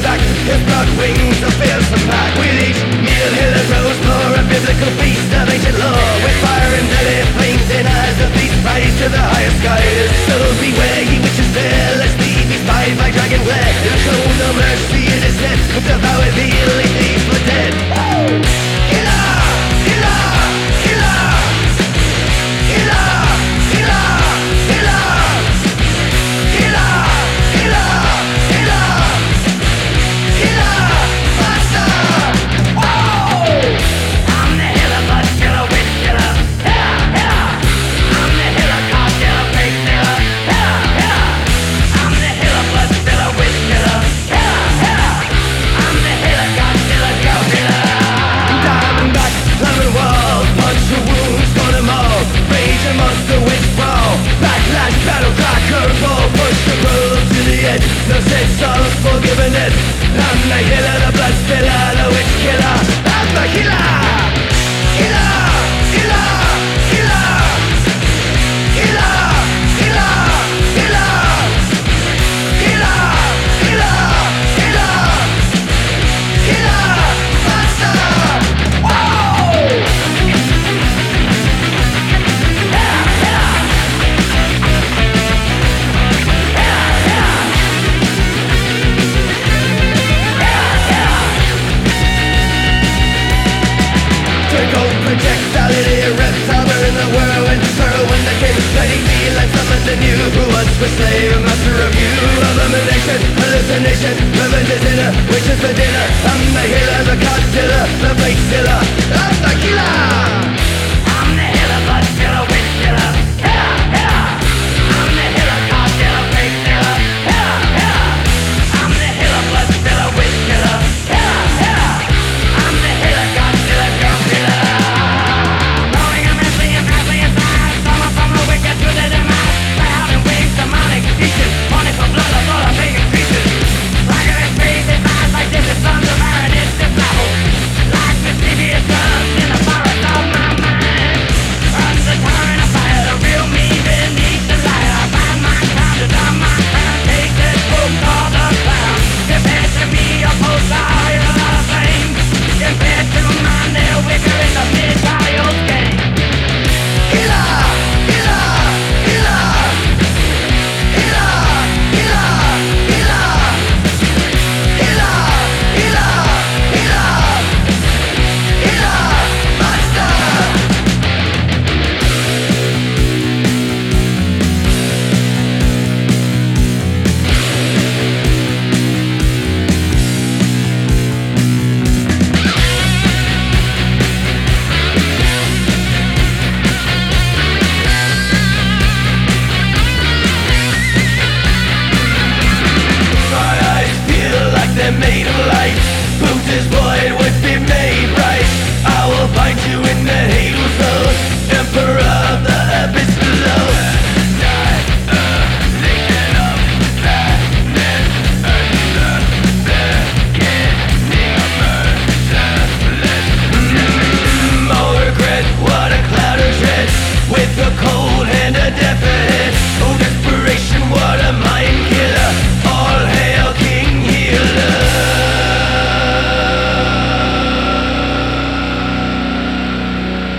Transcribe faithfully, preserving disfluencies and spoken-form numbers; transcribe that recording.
back, his broad wings a fearsome pack. With each meal Hitler grows more a biblical beast of ancient lore, with fire and deadly flames in eyes of beast, rise to the highest skies. So beware ye witches there, lest thee be spied by dragon glare. He'll show no mercy in his net, with devour the illy thieves for dead. Killer! Killer! Killer! Killer! Killer! Killer! Killer! Killer! Killer! Killer! Master! Oh! I'm the Hitler, bus killer, witch killer. Hitler! Hitler! I'm the Hitler, cop killer, fake killer. Hitler! Hitler! I'm the Hitler, bus killer, witch killer. Hitler! Hitler! I'm the Hitler, cop killer, go killer. Diamond back, lemon wall, punch the wounds, for them all. Rage and monster witch brawl. Backlash, battle cry, curveball, push the road to the edge. No said sorrows forgiven it. I'm the Hitler, the blood spiller, the witch killer. I'm the killer. Killer, killer, killer, killer, killer, killer, killer, killer, killer, killer, master. Whoa! Trickle projectility, reptile in the whirlwind, whirlwind that came letting me like someone that knew who was for slave, master of you, abomination, hallucination, revenge is dinner, wishes for dinner. I'm the healer, the god killer, the face killer. I'm the killer. I'm the healer, but still